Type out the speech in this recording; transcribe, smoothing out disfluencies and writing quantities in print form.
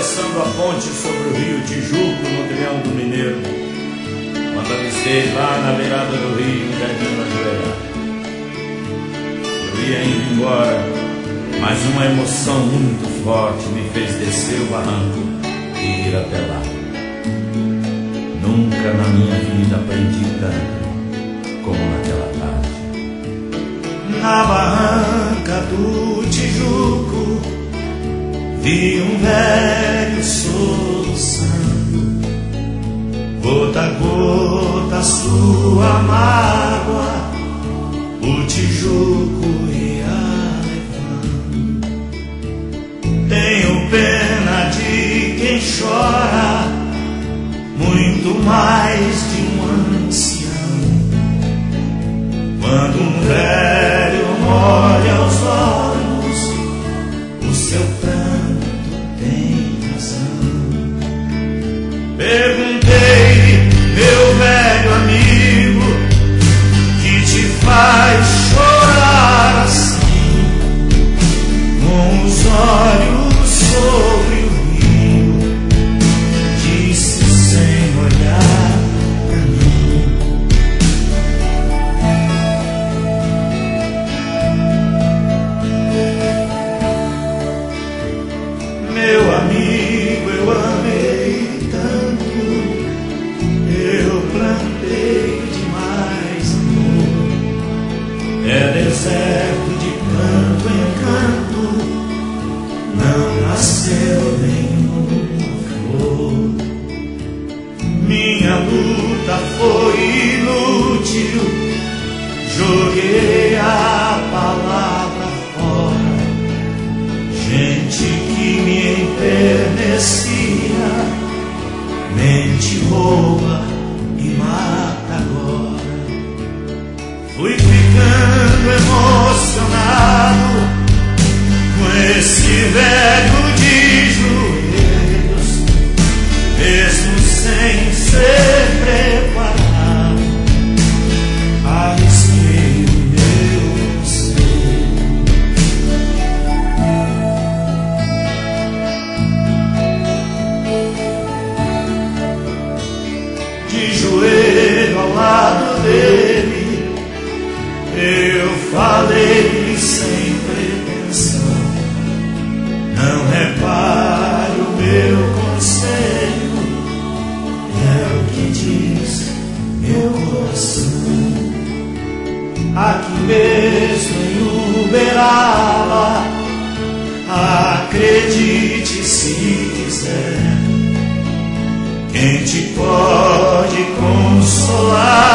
atravessando a ponte sobre o rio Tijuco, no Triângulo Mineiro, quando avistei lá na beirada do rio, devendo ajoelhar. Eu ia indo embora, mas uma emoção muito forte me fez descer o barranco e ir até lá. Nunca na minha vida aprendi tanto como naquela tarde. Na barranca do Tijuco vi um velho soluçando, gota a gota sua mágoa o Tijuco ia levando. Tenho pena de quem chora, muito mais de um ancião. Quando um velho molha os olhos, o seu pranto tem razão. Perguntei, meu velho amigo, que te faz chorar assim, com os olhos sobre o rio? Disse sem olhar pra mim. Meu amigo, eu amei tanto, eu plantei demais amor. É deserto de canto em canto, não nasceu nenhuma flor. Minha luta foi inútil, joguei a palavra fora. Gente que me enternecia, mente, rouba e mata agora. Fui ficando emocionado com esse velho de joelhos, mesmo sem ser preparado, arrisquei o meu conselho. De joelho ao lado dele, eu falei sem pretensão. Não repare o meu conselho, é o que diz meu coração. Aqui mesmo em Uberaba, acredite se quiser, quem te pode consolar